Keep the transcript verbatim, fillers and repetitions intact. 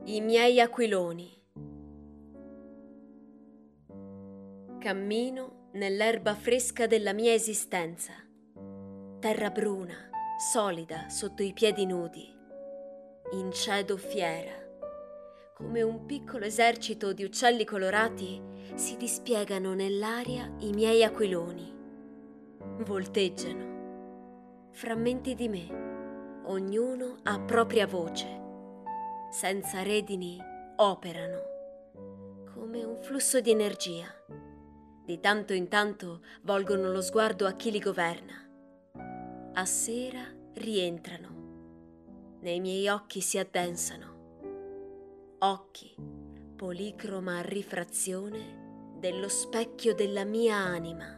I miei aquiloni. Cammino nell'erba fresca della mia esistenza, terra bruna, solida sotto i piedi nudi. Incedo fiera. Come un piccolo esercito di uccelli colorati si dispiegano nell'aria i miei aquiloni. Volteggiano. Frammenti di me, ognuno a propria voce. Senza redini operano, come un flusso di energia. Di tanto in tanto volgono lo sguardo a chi li governa. A sera rientrano, nei miei occhi si addensano. Occhi, policroma a rifrazione dello specchio della mia anima.